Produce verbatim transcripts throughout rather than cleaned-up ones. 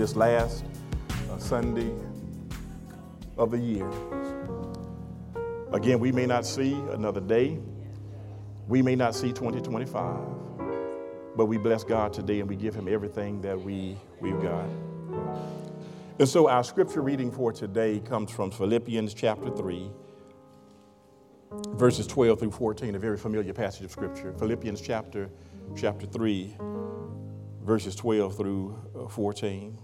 this last uh, Sunday of the year. Again, we may not see another day. We may not see twenty twenty-five, but we bless God today and we give him everything that we, we've got. And so our scripture reading for today comes from Philippians chapter three, verses twelve through fourteen, a very familiar passage of scripture. Philippians chapter, chapter three, verses twelve through fourteen.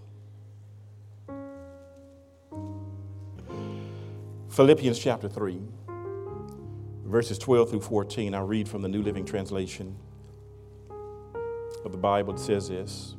Philippians chapter three, verses twelve through fourteen. I read from the New Living Translation of the Bible. It says this.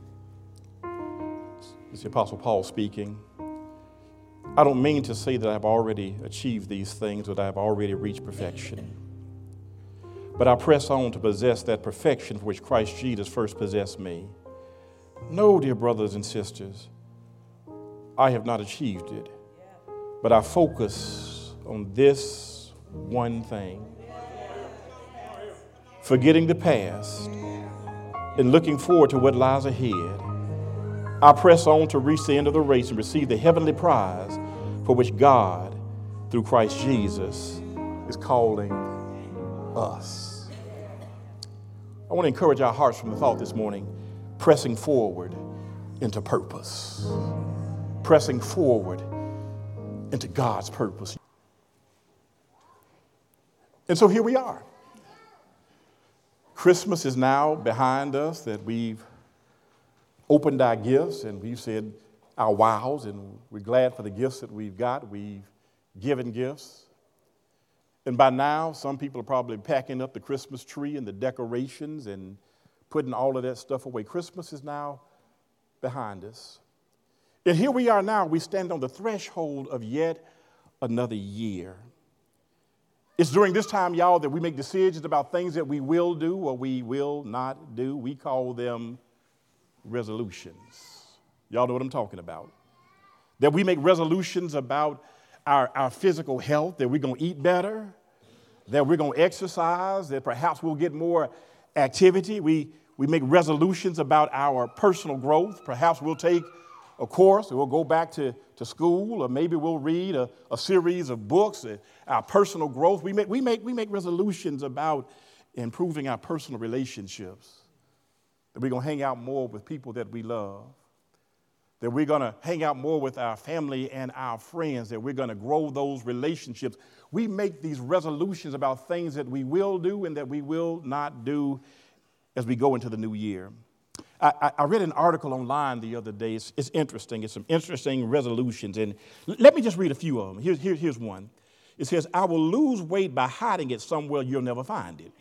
It's the Apostle Paul speaking. I don't mean to say that I've already achieved these things or that I've already reached perfection. But I press on to possess that perfection for which Christ Jesus first possessed me. No, dear brothers and sisters, I have not achieved it, but I focus on this one thing. Forgetting the past and looking forward to what lies ahead, I press on to reach the end of the race and receive the heavenly prize for which God, through Christ Jesus, is calling us. I want to encourage our hearts from the thought this morning, pressing forward into purpose. Pressing forward into God's purpose. And so here we are. Christmas is now behind us, that we've opened our gifts and we've said our wows, and we're glad for the gifts that we've got. We've given gifts. And by now, some people are probably packing up the Christmas tree and the decorations and putting all of that stuff away. Christmas is now behind us. And here we are now. We stand on the threshold of yet another year. It's during this time, y'all, that we make decisions about things that we will do or we will not do. We call them resolutions. Y'all know what I'm talking about. That we make resolutions about our, our physical health, that we're going to eat better, that we're going to exercise, that perhaps we'll get more activity. We, we make resolutions about our personal growth. Perhaps we'll take a course, or we'll go back to, to school, or maybe we'll read a, a series of books, uh, our personal growth. We make, we, make, we make resolutions about improving our personal relationships, that we're going to hang out more with people that we love, that we're going to hang out more with our family and our friends, that we're going to grow those relationships. We make these resolutions about things that we will do and that we will not do as we go into the new year. I, I read an article online the other day. It's, it's interesting. It's some interesting resolutions. And l- let me just read a few of them. Here, here, here's one. It says, I will lose weight by hiding it somewhere you'll never find it.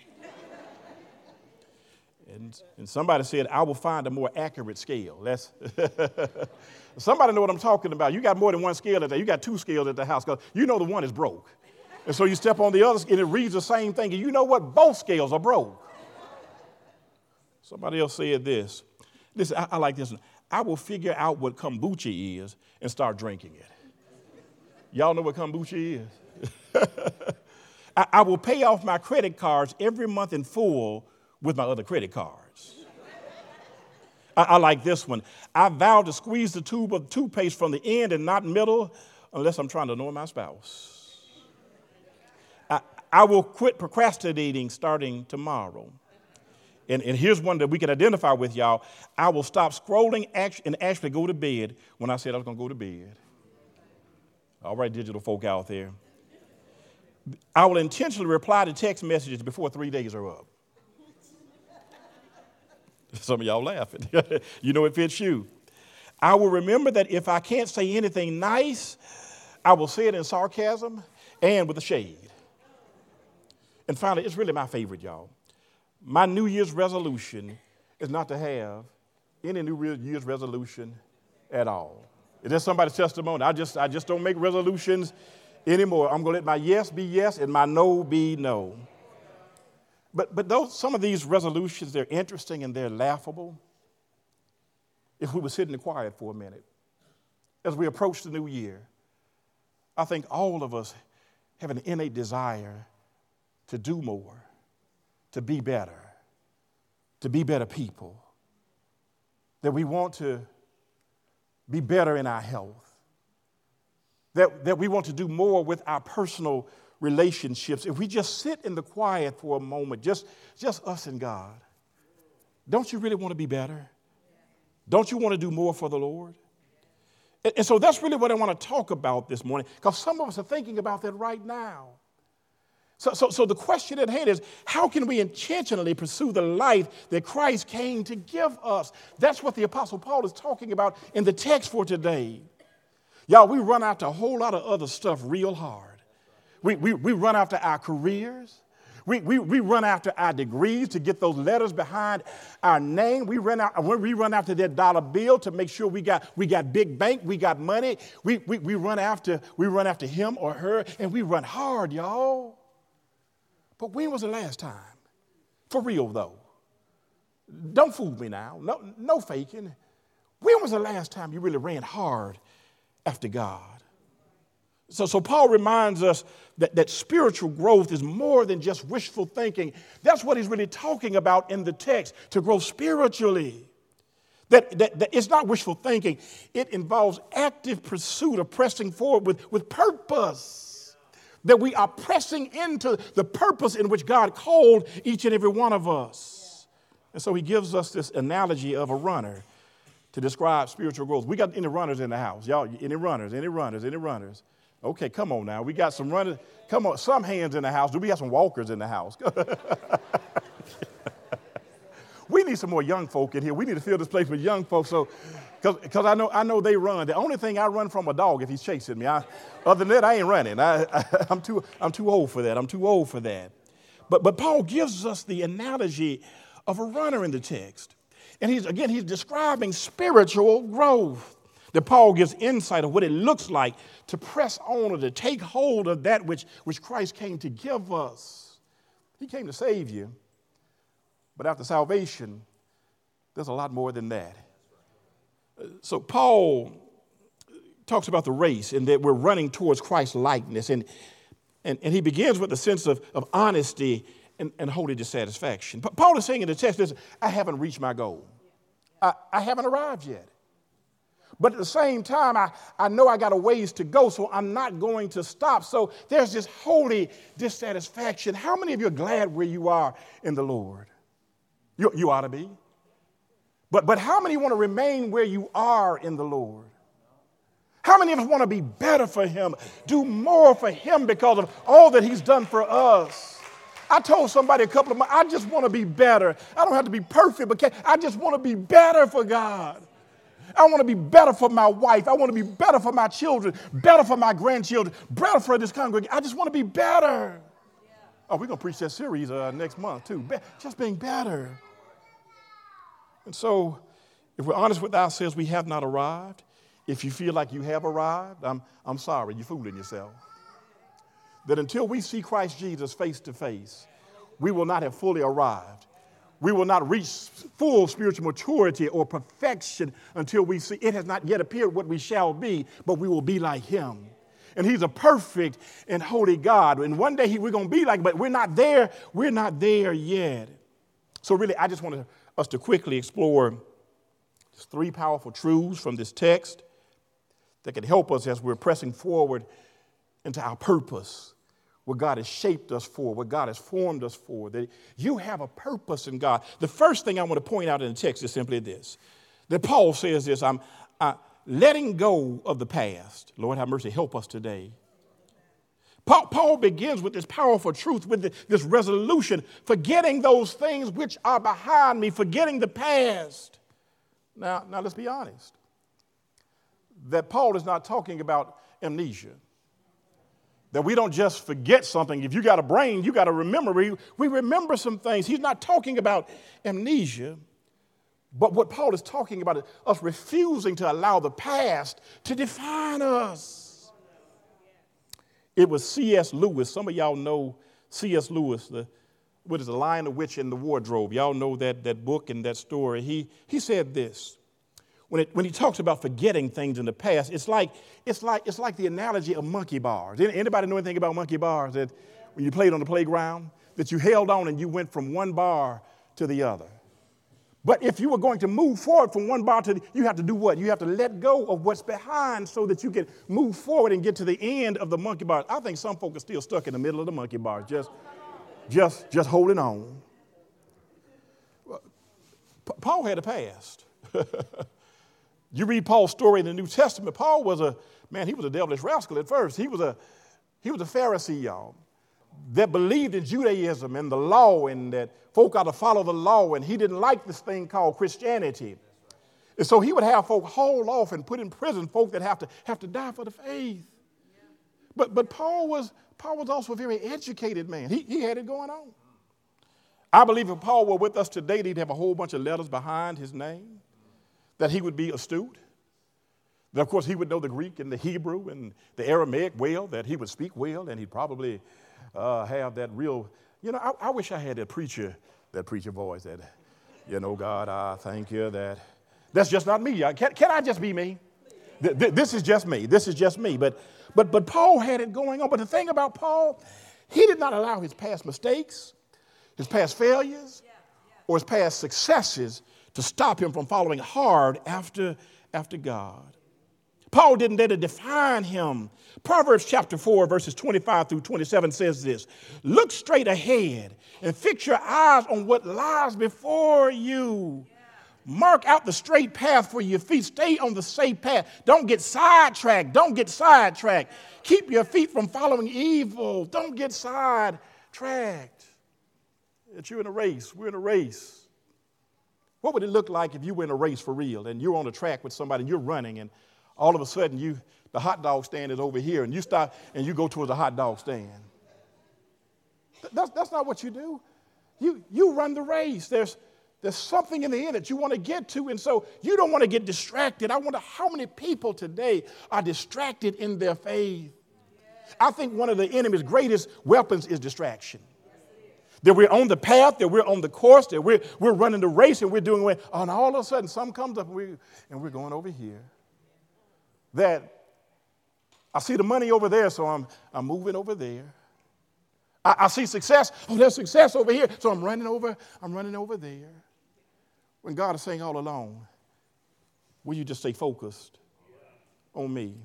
and, and somebody said, I will find a more accurate scale. That's somebody know what I'm talking about. You got more than one scale at the, you got two scales at the house, because you know the one is broke. And so you step on the other and it reads the same thing. And you know what? Both scales are broke. Somebody else said this. Listen, I, I like this one. I will figure out what kombucha is and start drinking it. Y'all know what kombucha is? I, I will pay off my credit cards every month in full with my other credit cards. I, I like this one. I vow to squeeze the tube of toothpaste from the end and not middle unless I'm trying to annoy my spouse. I, I will quit procrastinating starting tomorrow. And, and here's one that we can identify with, y'all. I will stop scrolling and actually go to bed when I said I was going to go to bed. All right, digital folk out there. I will intentionally reply to text messages before three days are up. Some of y'all laughing. You know it fits you. I will remember that if I can't say anything nice, I will say it in sarcasm and with a shade. And finally, it's really my favorite, y'all. My New Year's resolution is not to have any New Year's resolution at all. Is that somebody's testimony? I just, I just don't make resolutions anymore. I'm going to let my yes be yes and my no be no. But, but those, some of these resolutions, they're interesting and they're laughable. If we were sitting quiet for a minute, as we approach the new year, I think all of us have an innate desire to do more, to be better, to be better people, that we want to be better in our health, that, that we want to do more with our personal relationships, if we just sit in the quiet for a moment, just, just us and God, don't you really want to be better? Don't you want to do more for the Lord? And, and so that's really what I want to talk about this morning, because some of us are thinking about that right now. So, so, so the question at hand is, how can we intentionally pursue the life that Christ came to give us? That's what the Apostle Paul is talking about in the text for today. Y'all, we run after a whole lot of other stuff real hard. We, we, we run after our careers. We, we, we run after our degrees to get those letters behind our name. We run out, we run after that dollar bill to make sure we got, we got big bank, we got money. We, we, we, run after, we run after him or her, and we run hard, y'all. But when was the last time? For real, though. Don't fool me now. No, no faking. When was the last time you really ran hard after God? So, so Paul reminds us that, that spiritual growth is more than just wishful thinking. That's what he's really talking about in the text, to grow spiritually. That, that, that it's not wishful thinking. It involves active pursuit of pressing forward with, with purpose. That we are pressing into the purpose in which God called each and every one of us. And so he gives us this analogy of a runner to describe spiritual growth. We got any runners in the house? Y'all, any runners, any runners, any runners? Okay, come on now. We got some runners. Come on, some hands in the house. Do we have some walkers in the house? We need some more young folk in here. We need to fill this place with young folks. So, because I know I know they run. The only thing I run from a dog if he's chasing me. I, other than that, I ain't running. I, I, I'm too I'm too old for that. I'm too old for that. But but Paul gives us the analogy of a runner in the text, and he's again he's describing spiritual growth. That Paul gives insight of what it looks like to press on or to take hold of that which which Christ came to give us. He came to save you. But after salvation, there's a lot more than that. So Paul talks about the race and that we're running towards Christ's likeness. And, and, and he begins with a sense of, of honesty and, and holy dissatisfaction. But Paul is saying in the text, listen, I haven't reached my goal. I, I haven't arrived yet. But at the same time, I, I know I got a ways to go, so I'm not going to stop. So there's this holy dissatisfaction. How many of you are glad where you are in the Lord? You, you ought to be. But, but how many want to remain where you are in the Lord? How many of us want to be better for him, do more for him because of all that he's done for us? I told somebody a couple of months, I just want to be better. I don't have to be perfect, but I just want to be better for God. I want to be better for my wife. I want to be better for my children, better for my grandchildren, better for this congregation. I just want to be better. Oh, we're going to preach that series uh, next month, too. Be- just being better. And so, if we're honest with ourselves, we have not arrived. If you feel like you have arrived, I'm, I'm sorry, you're fooling yourself. That until we see Christ Jesus face to face, we will not have fully arrived. We will not reach full spiritual maturity or perfection until we see it has not yet appeared what we shall be, but we will be like him. And he's a perfect and holy God. And one day he, we're going to be like, but we're not there. We're not there yet. So really, I just wanted us to quickly explore three powerful truths from this text that can help us as we're pressing forward into our purpose, what God has shaped us for, what God has formed us for, that you have a purpose in God. The first thing I want to point out in the text is simply this, that Paul says this, I'm uh, letting go of the past. Lord have mercy, help us today. Paul, Paul begins with this powerful truth, with the, this resolution, forgetting those things which are behind me, forgetting the past. Now, now let's be honest, that Paul is not talking about amnesia. That we don't just forget something. If you got a brain, you got to remember. We, we remember some things. He's not talking about amnesia. But what Paul is talking about is us refusing to allow the past to define us. It was C S Lewis. Some of y'all know C S Lewis, the, what is The Lion, the Witch, and the Wardrobe. Y'all know that, that book and that story. He, he said this. When, it, when he talks about forgetting things in the past, it's like, it's like, it's like the analogy of monkey bars. Anybody know anything about monkey bars? That when you played on the playground, that you held on and you went from one bar to the other. But if you were going to move forward from one bar to the, you have to do what? You have to let go of what's behind so that you can move forward and get to the end of the monkey bars. I think some folk are still stuck in the middle of the monkey bars, just, just, just holding on. Paul had a past. You read Paul's story in the New Testament. Paul was a, man, he was a devilish rascal at first. He was a, he was a Pharisee, y'all, that believed in Judaism and the law and that folk ought to follow the law, and he didn't like this thing called Christianity. And so he would have folk hauled off and put in prison, folk that have to have to die for the faith. But but Paul was Paul was also a very educated man. He, he had it going on. I believe if Paul were with us today, he'd have a whole bunch of letters behind his name, that he would be astute. That, of course, he would know the Greek and the Hebrew and the Aramaic well, that he would speak well, and he'd probably uh, have that real, you know, I, I wish I had that preacher, that preacher voice that, you know, God, I thank you that, that's just not me. Can, can I just be me? Th- th- this is just me. This is just me. But, but, but Paul had it going on. But the thing about Paul, he did not allow his past mistakes, his past failures, or his past successes to stop him from following hard after, after God. Paul didn't let it define him. Proverbs chapter four, verses twenty-five through twenty-seven says this: look straight ahead and fix your eyes on what lies before you. Mark out the straight path for your feet. Stay on the safe path. Don't get sidetracked. Don't get sidetracked. Keep your feet from following evil. Don't get sidetracked. That you're in a race. We're in a race. What would it look like if you were in a race for real and you're on a track with somebody and you're running and all of a sudden you, the hot dog stand is over here and you stop and you go towards the hot dog stand? That's, that's not what you do. You, you run the race. There's, there's something in the end that you want to get to, and so you don't want to get distracted. I wonder how many people today are distracted in their faith. I think one of the enemy's greatest weapons is distraction. That we're on the path, that we're on the course, that we're, we're running the race and we're doing well, and all of a sudden something comes up and, we, and we're going over here. That I see the money over there, so I'm, I'm moving over there. I, I see success. Oh, there's success over here, so I'm running over, I'm running over there. When God is saying all along, will you just stay focused on me?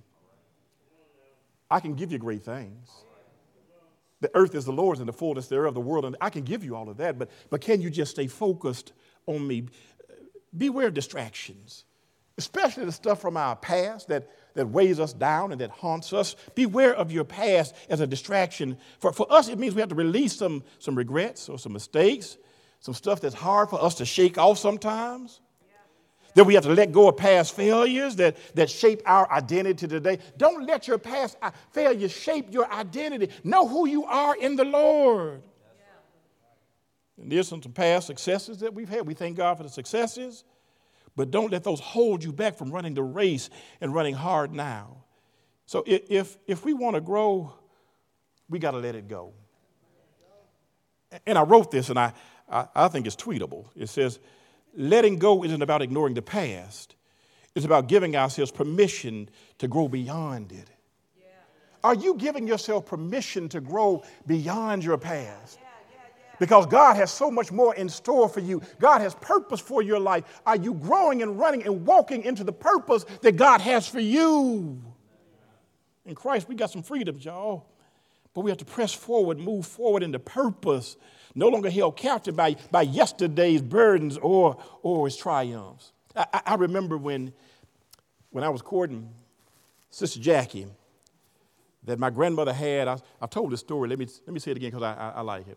I can give you great things. The earth is the Lord's and the fullness thereof, the world, and I can give you all of that, but, but can you just stay focused on me? Beware of distractions, especially the stuff from our past that, that weighs us down and that haunts us. Beware of your past as a distraction. For, for us, it means we have to release some, some regrets or some mistakes, some stuff that's hard for us to shake off sometimes. That we have to let go of past failures that, that shape our identity today. Don't let your past failures shape your identity. Know who you are in the Lord. Yeah. And there's some, some past successes that we've had. We thank God for the successes, but don't let those hold you back from running the race and running hard now. So if, if we want to grow, we got to let it go. And I wrote this, and I, I, I think it's tweetable. It says, letting go isn't about ignoring the past. It's about giving ourselves permission to grow beyond it. Yeah. Are you giving yourself permission to grow beyond your past? Yeah, yeah, yeah. Because God has so much more in store for you. God has purpose for your life. Are you growing and running and walking into the purpose that God has for you? In Christ, we got some freedoms, y'all. But we have to press forward, move forward into purpose, no longer held captive by, by yesterday's burdens or, or its triumphs. I, I remember when, when I was courting Sister Jackie that my grandmother had. I, I told this story. Let me, let me say it again because I, I, I like it.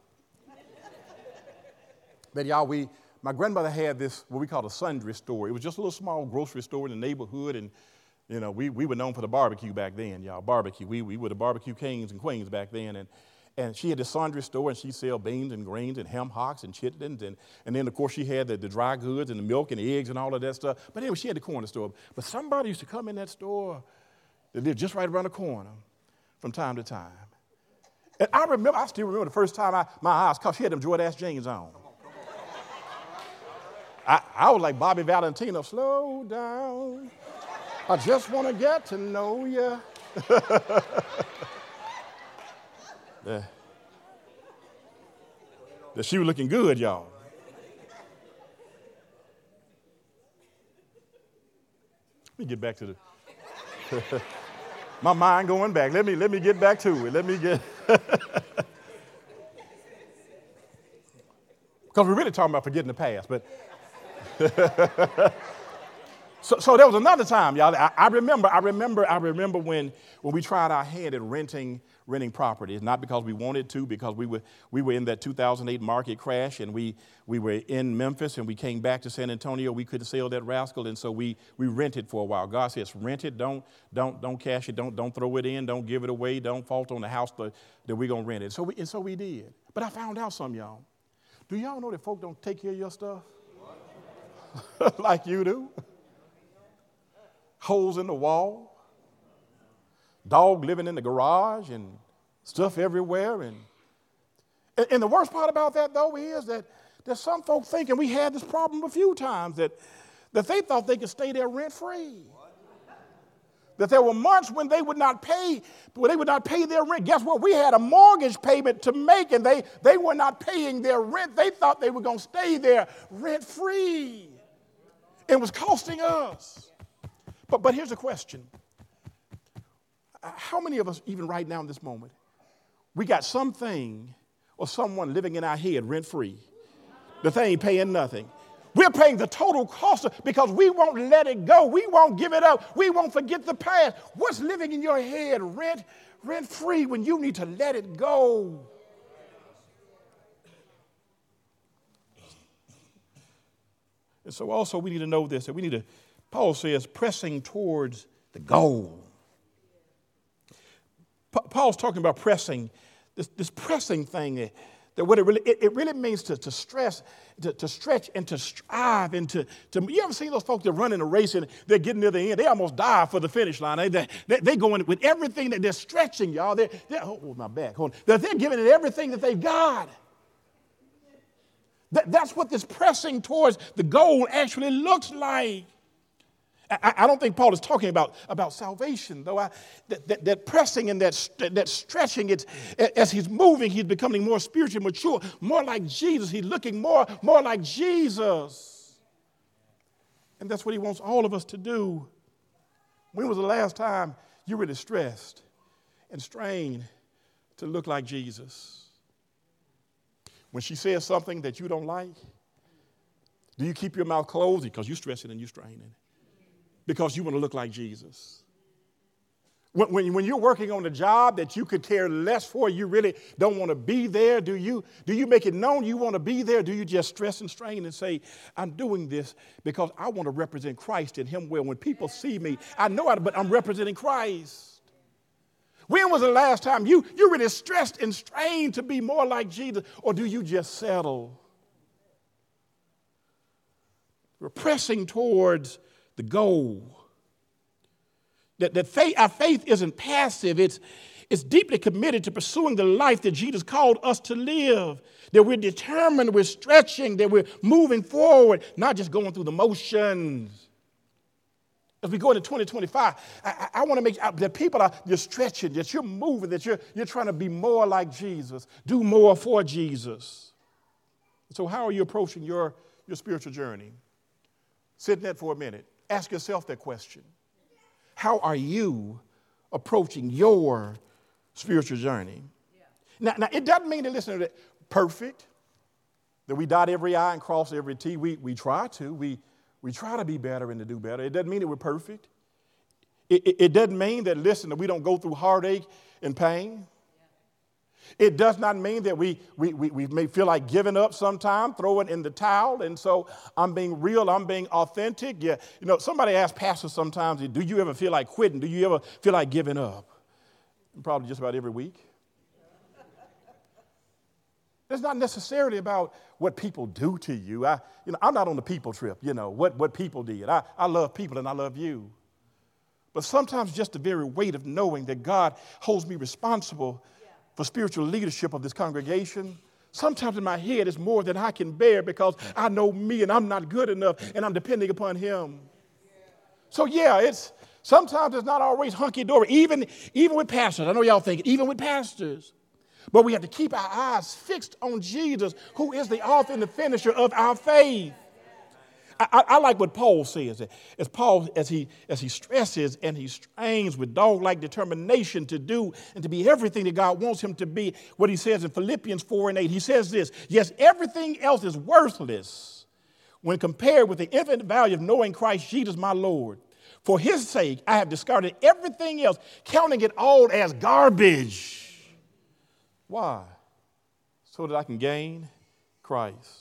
But y'all, we, my grandmother had this, what we call a sundry store. It was just a little small grocery store in the neighborhood, and you know, we, we were known for the barbecue back then, y'all, barbecue. We, we were the barbecue kings and queens back then. And, and she had this sundry store, and she'd sell beans and grains and ham hocks and chitlins. And, and then, of course, she had the, the dry goods and the milk and the eggs and all of that stuff. But anyway, she had the corner store. But somebody used to come in that store that lived just right around the corner from time to time. And I remember, I still remember the first time I, my eyes caught, she had them Jordache jeans on. I, I was like Bobby Valentino, slow down. I just want to get to know you. the, the, she was looking good, y'all. me get back to the, my mind going back. Let me, let me get back to it. Let me get, because we're really talking about forgetting the past, but. So, so there was another time, y'all. I, I remember, I remember, I remember when, when we tried our hand at renting, renting properties, not because we wanted to, because we were, we were in that two thousand eight market crash, and we, we were in Memphis, and we came back to San Antonio. We couldn't sell that rascal, and so we, we rented for a while. God says, rent it, don't, don't, don't cash it, don't, don't throw it in, don't give it away, don't fault on the house, but that we're gonna rent it. So we, and so we did. But I found out something, y'all. Do y'all know that folk don't take care of your stuff like you do? Holes in the wall, dog living in the garage, and stuff everywhere. And, and the worst part about that, though, is that there's some folk thinking, we had this problem a few times, that, that they thought they could stay there rent-free. That there were months when they would not pay, when they would not pay their rent. Guess what? We had a mortgage payment to make, and they, they were not paying their rent. They thought they were going to stay there rent-free. It was costing us. But, but here's a question. How many of us, even right now in this moment, we got something or someone living in our head rent-free? The thing ain't paying nothing. We're paying the total cost of, because we won't let it go. We won't give it up. We won't forget the past. What's living in your head rent, rent-free when you need to let it go? And so also we need to know this, that we need to, Paul says, pressing towards the goal. Pa- Paul's talking about pressing, this, this pressing thing, that, that what it really, it, it really means to, to stress, to, to stretch and to strive and to, to, you ever seen those folks that run in a race and they're getting near the end, they almost die for the finish line. They, they, they, they go in with everything that they're stretching, y'all. They're, they're, oh, my back, hold on. They're, they're giving it everything that they've got. That, that's what this pressing towards the goal actually looks like. I, I don't think Paul is talking about, about salvation, though. I, that, that, that pressing and that, that stretching, it's, as he's moving, he's becoming more spiritually mature, more like Jesus. He's looking more, more like Jesus. And that's what he wants all of us to do. When was the last time you really stressed and strained to look like Jesus? When she says something that you don't like, do you keep your mouth closed because you're stressing and you're straining? Because you want to look like Jesus. When, when, when you're working on a job that you could care less for, you really don't want to be there, do you, do you make it known you want to be there? Do you just stress and strain and say, I'm doing this because I want to represent Christ in him well. When people see me, I know it, but I'm representing Christ. When was the last time you, you really stressed and strained to be more like Jesus, or do you just settle? We're pressing towards the goal. That, that faith, our faith isn't passive. It's, it's deeply committed to pursuing the life that Jesus called us to live. That we're determined, we're stretching, that we're moving forward, not just going through the motions. As we go into twenty twenty-five, I, I, I want to make sure that people are, you're stretching, that you're moving, that you're, you're trying to be more like Jesus, do more for Jesus. So how are you approaching your, your spiritual journey? Sit in that for a minute. Ask yourself that question. How are you approaching your spiritual journey? Yeah. Now, now, it doesn't mean that, listen to that, perfect, that we dot every I and cross every T. We, we try to. We, we try to be better and to do better. It doesn't mean that we're perfect. It, it, it doesn't mean that, listen, that we don't go through heartache and pain. It does not mean that we, we, we, we may feel like giving up sometime, throwing in the towel. And so I'm being real, I'm being authentic. Yeah, you know, somebody asks pastors sometimes, do you ever feel like quitting? Do you ever feel like giving up? Probably just about every week. It's not necessarily about what people do to you. I, you know, I'm not on the people trip, you know, what, what people did. I, I love people and I love you. But sometimes just the very weight of knowing that God holds me responsible for spiritual leadership of this congregation, sometimes in my head it's more than I can bear because I know me and I'm not good enough and I'm depending upon him. So yeah, it's sometimes it's not always hunky-dory, even, even with pastors. I know y'all think it, even with pastors. But we have to keep our eyes fixed on Jesus, who is the author and the finisher of our faith. I, I, I like what Paul says. As Paul, as he, as he stresses and he strains with dog-like determination to do and to be everything that God wants him to be, what he says in Philippians four and eight, he says this: yes, everything else is worthless when compared with the infinite value of knowing Christ Jesus my Lord. For his sake, I have discarded everything else, counting it all as garbage. Why? So that I can gain Christ.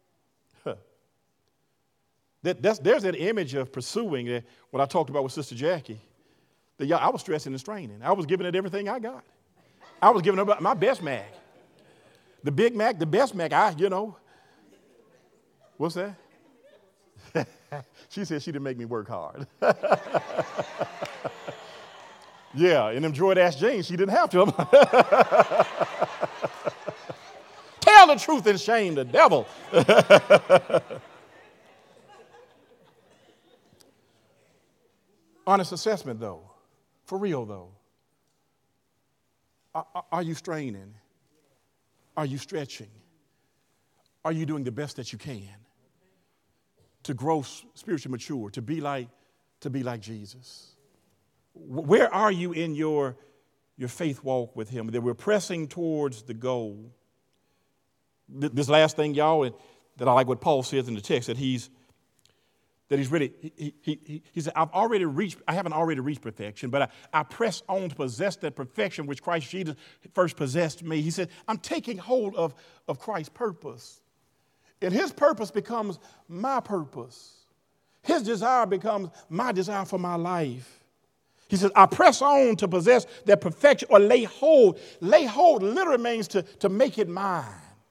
That, that's, there's that image of pursuing that what I talked about with Sister Jackie. That, yeah, I was stressing and straining. I was giving it everything I got. I was giving it my best Mac. The Big Mac, the best Mac, I, you know. What's that? She said she didn't make me work hard. Yeah, in them Jordache jeans, she didn't have to. Tell the truth and shame the devil. Honest assessment, though, for real, though. Are, are you straining? Are you stretching? Are you doing the best that you can to grow spiritually mature, to be like, to be like Jesus? Where are you in your, your faith walk with him? That we're pressing towards the goal. This last thing, y'all, that I like what Paul says in the text, that he's That he's really, he, he, he, he said, I've already reached, I haven't already reached perfection, but I, I press on to possess that perfection which Christ Jesus first possessed me. He said, I'm taking hold of, of Christ's purpose. And his purpose becomes my purpose. His desire becomes my desire for my life. He says, I press on to possess that perfection or lay hold. Lay hold literally means to, to make it mine.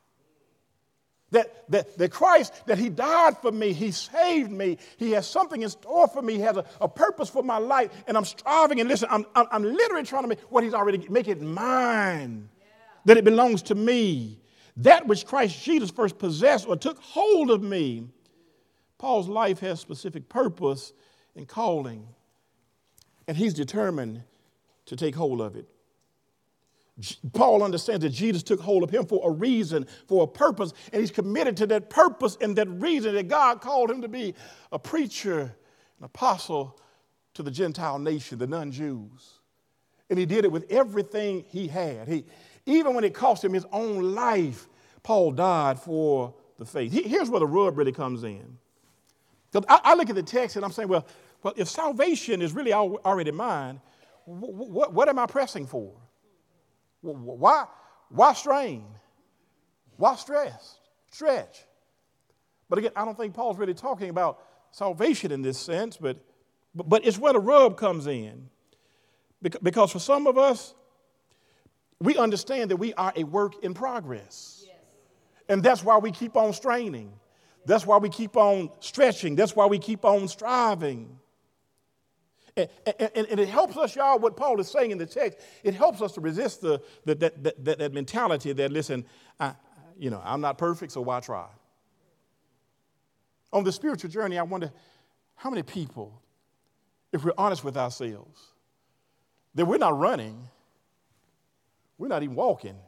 That, that, that Christ, that he died for me, he saved me, he has something in store for me, he has a, a purpose for my life, and I'm striving, and listen, I'm, I'm, I'm literally trying to make what he's already, make it mine, yeah. That it belongs to me. That which Christ Jesus first possessed or took hold of me. Paul's life has specific purpose and calling, and he's determined to take hold of it. Paul understands that Jesus took hold of him for a reason, for a purpose, and he's committed to that purpose and that reason that God called him to be a preacher, an apostle to the Gentile nation, the non-Jews. And he did it with everything he had. He, even when it cost him his own life, Paul died for the faith. He, here's where the rub really comes in. Because I, I look at the text and I'm saying, well, well, if salvation is really al- already mine, wh- wh- what am I pressing for? Why, why strain? Why stress? Stretch. But again, I don't think Paul's really talking about salvation in this sense, but, but, but it's where the rub comes in. Because for some of us, we understand that we are a work in progress. Yes. And that's why we keep on straining. That's why we keep on stretching. That's why we keep on striving. And, and, and it helps us, y'all, what Paul is saying in the text, it helps us to resist the, the, that, that, that, that mentality that, listen, I, you know, I'm not perfect, so why try? On the spiritual journey, I wonder how many people, if we're honest with ourselves, that we're not running, we're not even walking,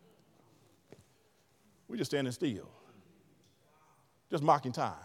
we're just standing still, just marking time.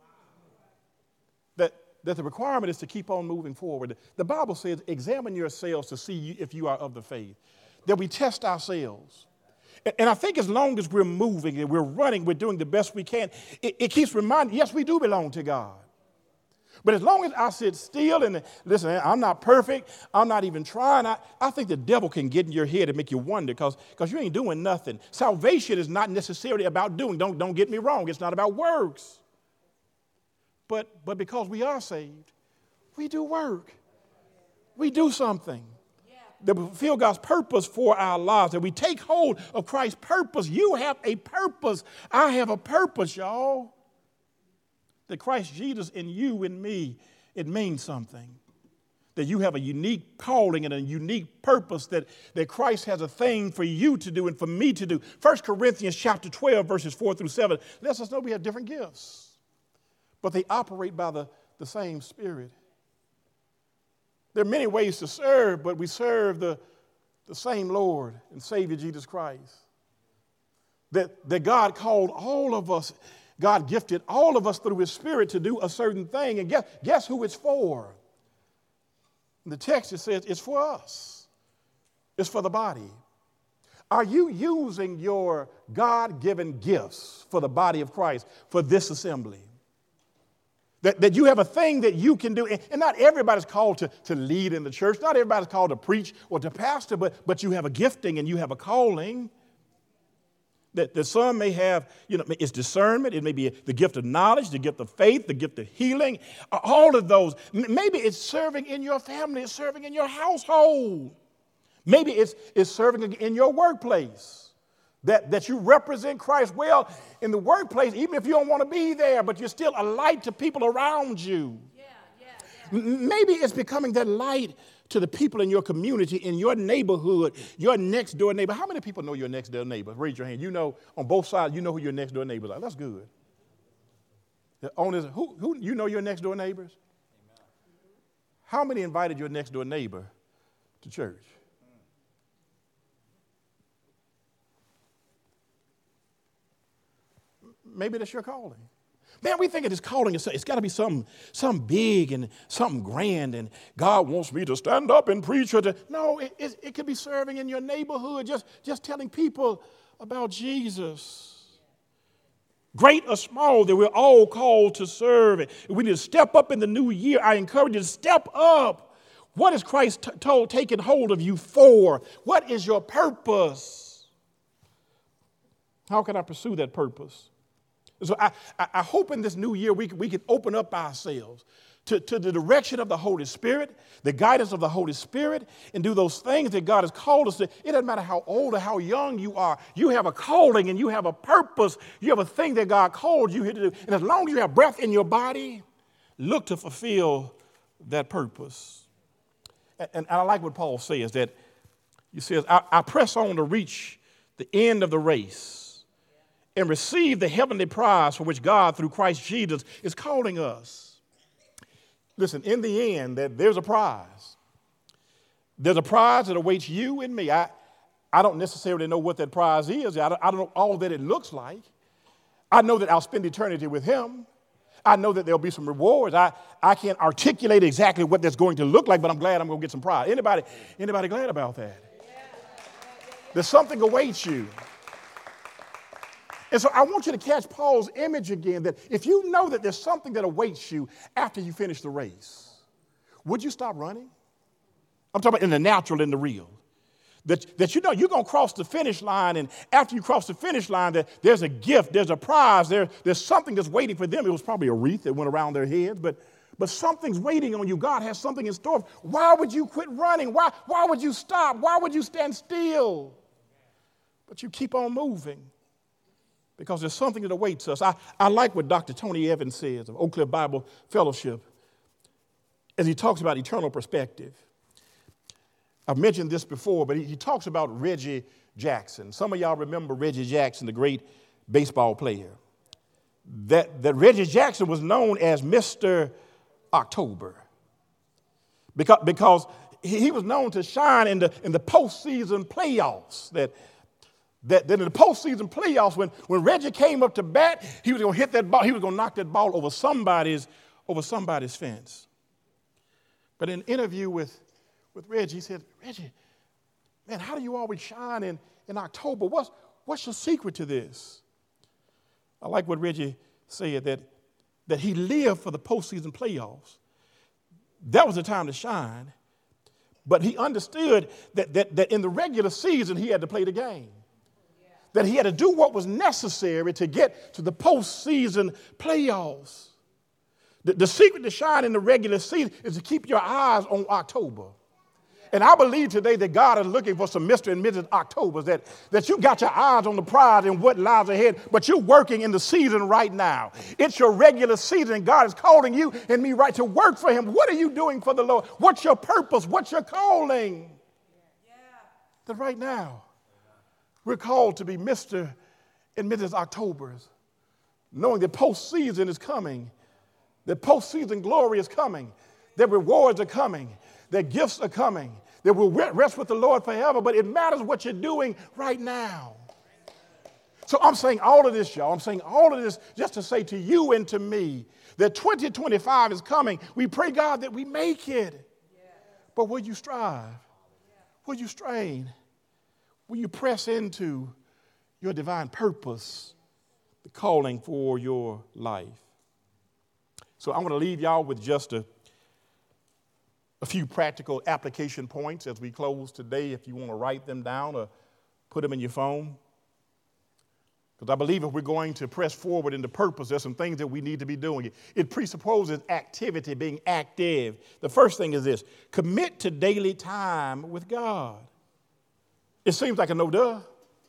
That that the requirement is to keep on moving forward. The Bible says, examine yourselves to see if you are of the faith, that we test ourselves. And I think as long as we're moving and we're running, we're doing the best we can, it, it keeps reminding, yes, we do belong to God. But as long as I sit still and listen, I'm not perfect, I'm not even trying, I, I think the devil can get in your head and make you wonder because because you ain't doing nothing. Salvation is not necessarily about doing. Don't, don't get me wrong. It's not about works. But, but because we are saved, we do work. We do something that will fulfill God's purpose for our lives, that we take hold of Christ's purpose. You have a purpose. I have a purpose, y'all. That Christ Jesus in you and me, it means something. That you have a unique calling and a unique purpose, that, that Christ has a thing for you to do and for me to do. First Corinthians chapter twelve, verses four through seven, lets us know we have different gifts. But they operate by the, the same Spirit. There are many ways to serve, but we serve the, the same Lord and Savior Jesus Christ. That, that God called all of us God gifted all of us through his Spirit to do a certain thing. And guess, guess who it's for? In the text, it says it's for us. It's for the body. Are you using your God-given gifts for the body of Christ, for this assembly? That, that you have a thing that you can do. And, and not everybody's called to, to lead in the church. Not everybody's called to preach or to pastor, but, but you have a gifting and you have a calling. That, that some may have, you know, it's discernment. It may be the gift of knowledge, the gift of faith, the gift of healing, all of those. Maybe it's serving in your family, it's serving in your household. Maybe it's, it's serving in your workplace, that, that you represent Christ well in the workplace, even if you don't want to be there, but you're still a light to people around you. Yeah, yeah, yeah. Maybe it's becoming that light to the people in your community, in your neighborhood, your next door neighbor. How many people know your next door neighbor? Raise your hand. You know, on both sides, you know who your next door neighbors are. That's good. The owners, who, who, you know your next door neighbors? Amen. How many invited your next door neighbor to church? Maybe that's your calling. Man, we think of this calling, it's, it's got to be something, something big and something grand, and God wants me to stand up and preach. Or to, no, it, it, it could be serving in your neighborhood, just, just telling people about Jesus. Great or small, that we're all called to serve. We need to step up in the new year. I encourage you to step up. What is Christ t- told, taking hold of you for? What is your purpose? How can I pursue that purpose? So I, I hope in this new year we can, we can open up ourselves to, to the direction of the Holy Spirit, the guidance of the Holy Spirit, and do those things that God has called us to. It doesn't matter how old or how young you are. You have a calling and you have a purpose. You have a thing that God called you here to do. And as long as you have breath in your body, look to fulfill that purpose. And, and I like what Paul says, that he says, I, I press on to reach the end of the race and receive the heavenly prize for which God, through Christ Jesus, is calling us. Listen, in the end, that there's a prize. There's a prize that awaits you and me. I, I don't necessarily know what that prize is. I don't, I don't know all that it looks like. I know that I'll spend eternity with him. I know that there'll be some rewards. I, I can't articulate exactly what that's going to look like, but I'm glad I'm going to get some prize. Anybody, anybody glad about that? There's something awaits you. And so I want you to catch Paul's image again, that if you know that there's something that awaits you after you finish the race, would you stop running? I'm talking about in the natural and the real. That, that you know you're going to cross the finish line, and after you cross the finish line, that there's a gift, there's a prize, there, there's something that's waiting for them. It was probably a wreath that went around their heads, but, but something's waiting on you. God has something in store. Why would you quit running? Why, why would you stop? Why would you stand still? But you keep on moving. Because there's something that awaits us. I, I like what Doctor Tony Evans says of Oak Cliff Bible Fellowship as he talks about eternal perspective. I've mentioned this before, but he, he talks about Reggie Jackson. Some of y'all remember Reggie Jackson, the great baseball player. That, that Reggie Jackson was known as Mister October because, because he, he was known to shine in the, in the postseason playoffs. That That, that in the postseason playoffs, when, when Reggie came up to bat, he was going to hit that ball. He was going to knock that ball over somebody's, over somebody's fence. But in an interview with, with Reggie, he said, Reggie, man, how do you always shine in, in October? What's, what's your secret to this? I like what Reggie said, that, that he lived for the postseason playoffs. That was the time to shine. But he understood that, that, that in the regular season, he had to play the game. That he had to do what was necessary to get to the postseason playoffs. The, the secret to shine in the regular season is to keep your eyes on October. And I believe today that God is looking for some Mister and Missus Octobers, that, that you got your eyes on the prize and what lies ahead, but you're working in the season right now. It's your regular season, and God is calling you and me right to work for him. What are you doing for the Lord? What's your purpose? What's your calling? Yeah. That right now, we're called to be Mister and Missus Octobers, knowing that postseason is coming, that postseason glory is coming, that rewards are coming, that gifts are coming, that we'll rest with the Lord forever, but it matters what you're doing right now. So I'm saying all of this, y'all. I'm saying all of this just to say to you and to me that twenty twenty-five is coming. We pray, God, that we make it. Yeah. But will you strive? Yeah. Will you strain? Will you press into your divine purpose, the calling for your life? So I'm going to leave y'all with just a, a few practical application points as we close today, if you want to write them down or put them in your phone. Because I believe if we're going to press forward into purpose, there's some things that we need to be doing. It presupposes activity, being active. The first thing is this: commit to daily time with God. It seems like a no-duh.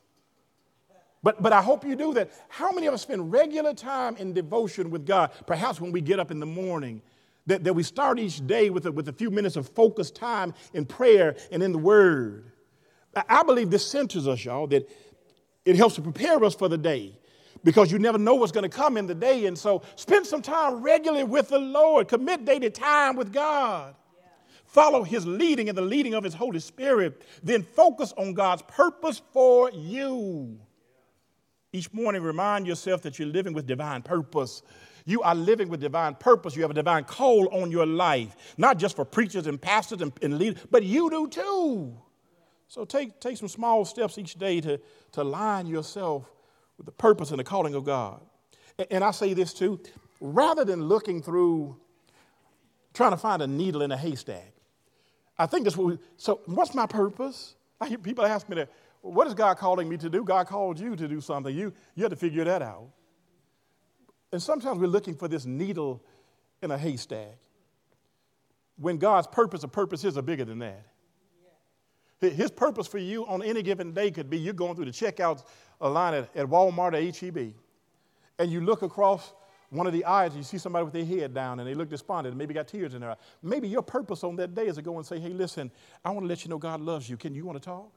But, but I hope you do that. How many of us spend regular time in devotion with God? Perhaps when we get up in the morning, that, that we start each day with a, with a few minutes of focused time in prayer and in the Word. I, I believe this centers us, y'all, that it helps to prepare us for the day, because you never know what's going to come in the day. And so spend some time regularly with the Lord. Commit daily time with God. Yeah. Follow his leading and the leading of his Holy Spirit. Then focus on God's purpose for you. Each morning, remind yourself that you're living with divine purpose. You are living with divine purpose. You have a divine call on your life, not just for preachers and pastors and, and leaders, but you do too. So take, take some small steps each day to, to align yourself with the purpose and the calling of God. And, and I say this too, rather than looking through, trying to find a needle in a haystack, I think that's what we, so what's my purpose? I hear people ask me that, what is God calling me to do? God called you to do something. You, you have to figure that out. And sometimes we're looking for this needle in a haystack, when God's purpose or purposes are bigger than that. His purpose for you on any given day could be you're going through the checkout line at, at Walmart or H E B, and you look across one of the aisles, you see somebody with their head down, and they look despondent, and maybe got tears in their eyes. Maybe your purpose on that day is to go and say, hey, listen, I want to let you know God loves you. Can you want to talk?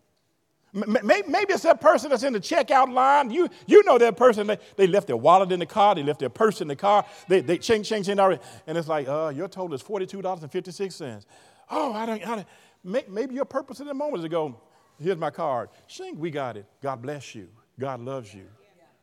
Maybe it's that person that's in the checkout line. You you know that person. They, they left their wallet in the car. They left their purse in the car. They they ching ching ching already, and it's like, uh, your total is forty-two dollars and fifty-six cents. Oh, I don't. I don't. Maybe your purpose in the moment is to go, here's my card. Shing, we got it. God bless you. God loves you.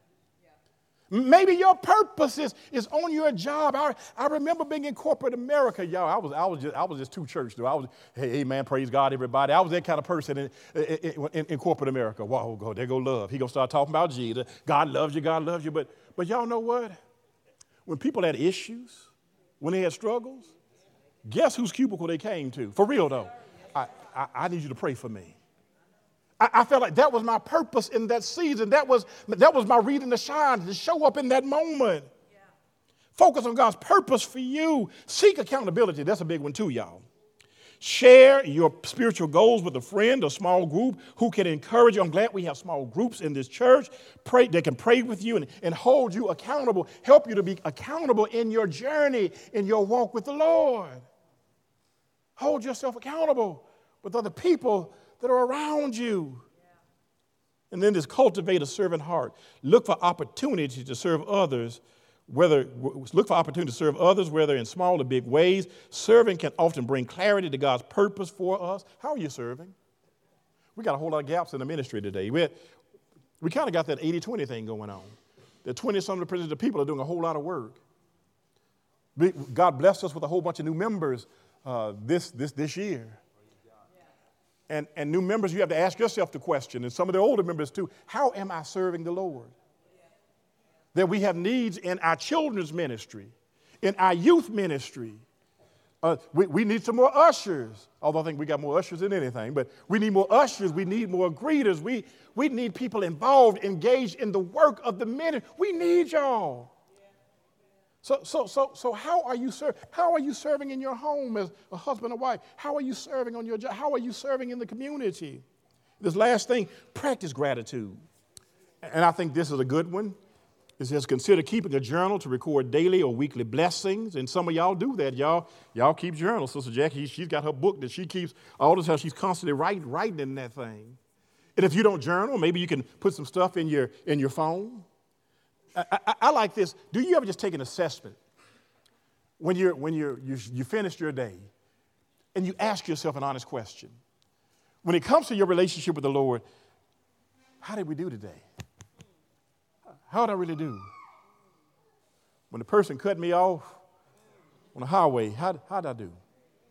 Maybe your purpose is, is on your job. I, I remember being in corporate America, y'all. I was I was just I was just too church, though. I was, hey, hey man, praise God, everybody. I was that kind of person in, in, in, in corporate America. Wow, go there go love. He gonna start talking about Jesus. God loves you. God loves you. But but y'all know what? When people had issues, when they had struggles, guess whose cubicle they came to? For real though, I I, I need you to pray for me. I felt like that was my purpose in that season. That was, that was my reading to shine, to show up in that moment. Yeah. Focus on God's purpose for you. Seek accountability. That's a big one too, y'all. Share your spiritual goals with a friend or small group who can encourage you. I'm glad we have small groups in this church. Pray, they can pray with you and, and hold you accountable, help you to be accountable in your journey, in your walk with the Lord. Hold yourself accountable with other people that are around you. Yeah. And then just cultivate a servant heart. Look for opportunities to serve others, whether look for opportunity to serve others, whether in small or big ways. Serving can often bring clarity to God's purpose for us. How are you serving? We got a whole lot of gaps in the ministry today. We, we kind of got that eighty twenty thing going on. The twenty-some percent of people are doing a whole lot of work. We, God blessed us with a whole bunch of new members uh, this, this, this year. And, and new members, you have to ask yourself the question, and some of the older members too, how am I serving the Lord? That we have needs in our children's ministry, in our youth ministry. Uh, we, we need some more ushers, although I think we got more ushers than anything, but we need more ushers, we need more greeters, we, we need people involved, engaged in the work of the ministry. We need y'all. So, so, so, so how are you serving? How are you serving in your home as a husband or wife? How are you serving on your job? How are you serving in the community? This last thing, practice gratitude. And I think this is a good one. It says, consider keeping a journal to record daily or weekly blessings. And some of y'all do that. Y'all, y'all keep journals. Sister Jackie, she's got her book that she keeps all the time. She's constantly writing, writing in that thing. And if you don't journal, maybe you can put some stuff in your, in your phone. I, I, I like this. Do you ever just take an assessment when you're when you're you, you finished your day, and you ask yourself an honest question? When it comes to your relationship with the Lord, how did we do today? how'd I really do? When the person cut me off on the highway, how how'd I do?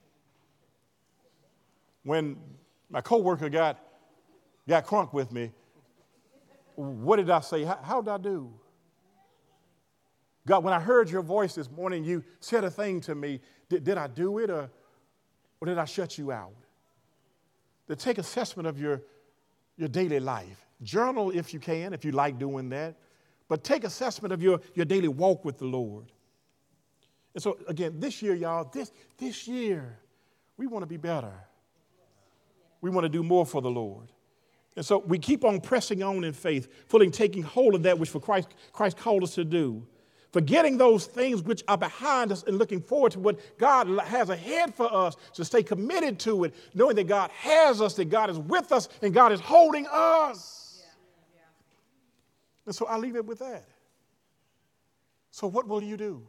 When my coworker got got crunk with me, what did I say? How, how'd I do? God, when I heard your voice this morning, you said a thing to me. Did, did I do it or, or did I shut you out? To take assessment of your, your daily life. Journal if you can, if you like doing that. But take assessment of your, your daily walk with the Lord. And so, again, this year, y'all, this, this year, we want to be better. We want to do more for the Lord. And so we keep on pressing on in faith, fully taking hold of that which for Christ, Christ called us to do. Forgetting those things which are behind us and looking forward to what God has ahead for us, to stay committed to it, knowing that God has us, that God is with us, and God is holding us. Yeah. Yeah. And so I leave it with that. So what will you do?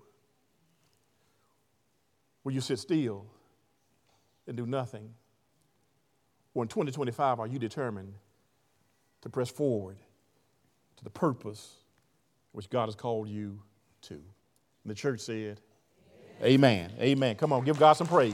Will you sit still and do nothing? Or in twenty twenty-five, are you determined to press forward to the purpose which God has called you to? And the church said, amen. Amen. Amen. Come on, give God some praise.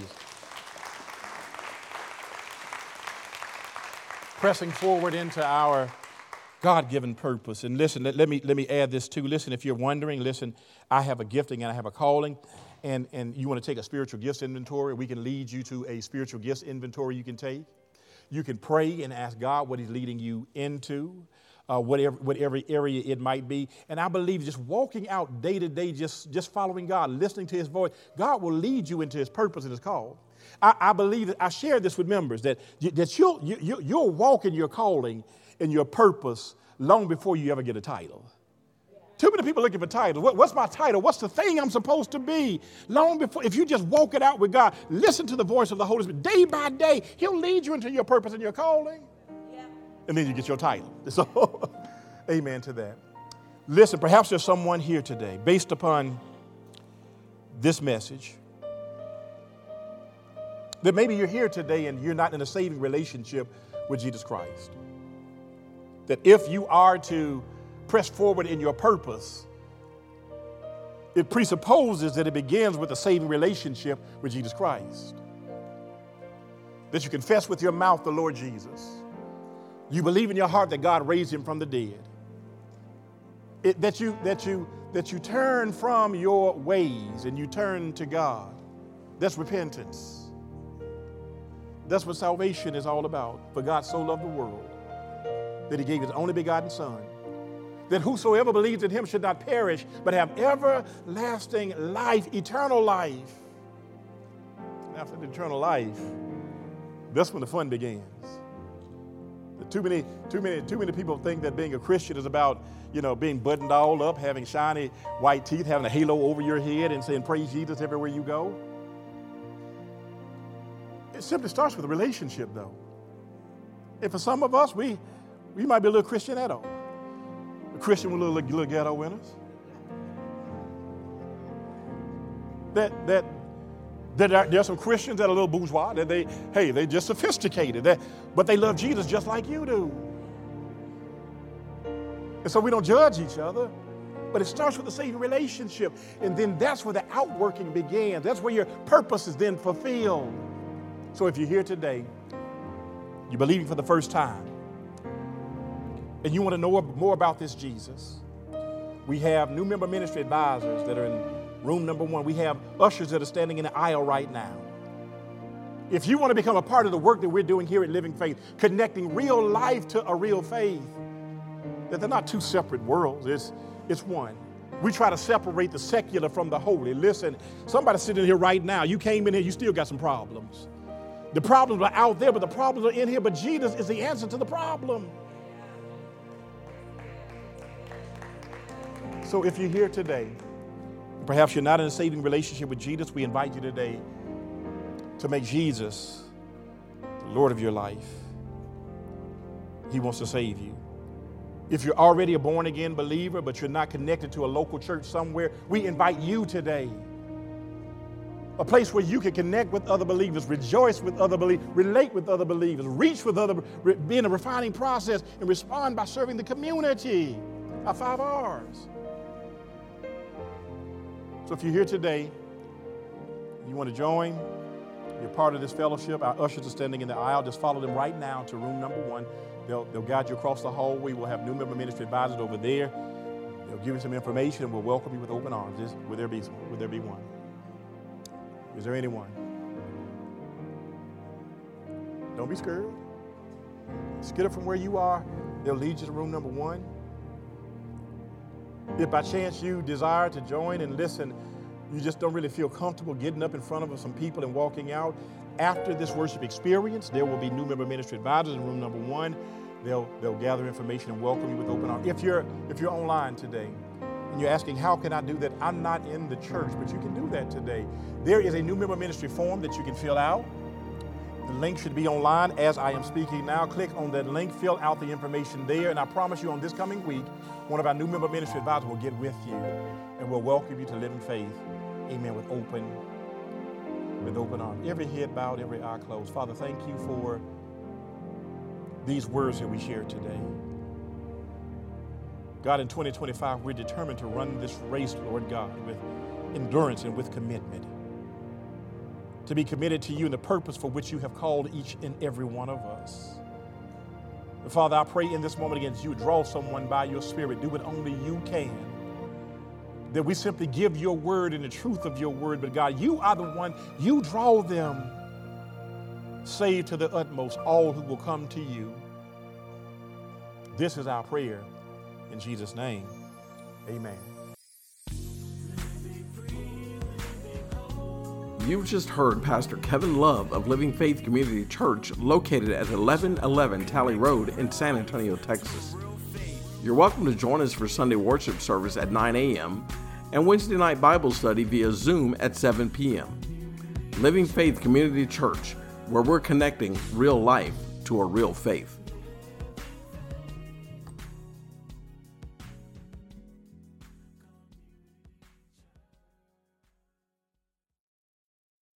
Pressing forward into our God-given purpose. And listen, let, let me let me add this too. Listen, if you're wondering, listen, I have a gifting and I have a calling, and, and you want to take a spiritual gifts inventory, we can lead you to a spiritual gifts inventory you can take. You can pray and ask God what he's leading you into. Uh, whatever, whatever area it might be. And I believe just walking out day to day, just, just following God, listening to his voice, God will lead you into his purpose and his call. I, I believe that I share this with members, that, that you'll, you, you'll walk in your calling and your purpose long before you ever get a title. Too many people looking for titles. What, what's my title? What's the thing I'm supposed to be? Long before, if you just walk it out with God, listen to the voice of the Holy Spirit day by day, he'll lead you into your purpose and your calling. And then you get your title. So, amen to that. Listen, perhaps there's someone here today, based upon this message, that maybe you're here today and you're not in a saving relationship with Jesus Christ. That if you are to press forward in your purpose, it presupposes that it begins with a saving relationship with Jesus Christ. That you confess with your mouth the Lord Jesus. You believe in your heart that God raised him from the dead. It, that you that you that you turn from your ways and you turn to God. That's repentance. That's what salvation is all about. For God so loved the world that he gave his only begotten Son, that whosoever believes in him should not perish, but have everlasting life, eternal life. And after the eternal life, that's when the fun begins. Too many, too many, too many people think that being a Christian is about, you know, being buttoned all up, having shiny white teeth, having a halo over your head, and saying praise Jesus everywhere you go. It simply starts with a relationship, though. And for some of us, we we might be a little Christian at all. A Christian with a little, little ghetto in us. That that. There are some Christians that are a little bourgeois, that they, hey, they're just sophisticated, that, but they love Jesus just like you do. And so we don't judge each other, but it starts with a saving relationship. And then that's where the outworking begins. That's where your purpose is then fulfilled. So if you're here today, you're believing for the first time, and you want to know more about this Jesus, we have new member ministry advisors that are in room number one. We have ushers that are standing in the aisle right now. If you want to become a part of the work that we're doing here at Living Faith, connecting real life to a real faith, that they're not two separate worlds, it's, it's one. We try to separate the secular from the holy. Listen, somebody sitting here right now, you came in here, you still got some problems. The problems are out there, but the problems are in here, but Jesus is the answer to the problem. So if you're here today, perhaps you're not in a saving relationship with Jesus, we invite you today to make Jesus the Lord of your life. He wants to save you. If you're already a born-again believer, but you're not connected to a local church somewhere, we invite you today. A place where you can connect with other believers, rejoice with other believers, relate with other believers, reach with other, be in a refining process, and respond by serving the community. Our five R's. So if you're here today, you want to join, you're part of this fellowship, our ushers are standing in the aisle. Just follow them right now to room number one. They'll, they'll guide you across the hallway. We'll have new member ministry advisors over there. They'll give you some information and we'll welcome you with open arms. Just, will there be, will there be one? Is there anyone? Don't be scared. Just get up from where you are. They'll lead you to room number one. If by chance you desire to join and listen, you just don't really feel comfortable getting up in front of some people and walking out, after this worship experience, there will be new member ministry advisors in room number one. They'll, they'll gather information and welcome you with open arms. If you're, if you're online today and you're asking, how can I do that? I'm not in the church, but you can do that today. There is a new member ministry form that you can fill out. The link should be online as I am speaking now. Click on that link, fill out the information there, and I promise you on this coming week, one of our new member ministry advisors will get with you and will welcome you to live in faith. Amen. With open, with open arms. Every head bowed, every eye closed. Father, thank you for these words that we shared today. God, in twenty twenty-five, we're determined to run this race, Lord God, with endurance and with commitment. To be committed to you and the purpose for which you have called each and every one of us. And Father, I pray in this moment against you, draw someone by your Spirit. Do what only you can. That we simply give your word and the truth of your word. But God, you are the one, you draw them. Save to the utmost all who will come to you. This is our prayer. In Jesus' name, amen. You've just heard Pastor Kevin Love of Living Faith Community Church, located at eleven eleven Talley Road in San Antonio, Texas. You're welcome to join us for Sunday worship service at nine a.m. and Wednesday night Bible study via Zoom at seven p.m. Living Faith Community Church, where we're connecting real life to a real faith.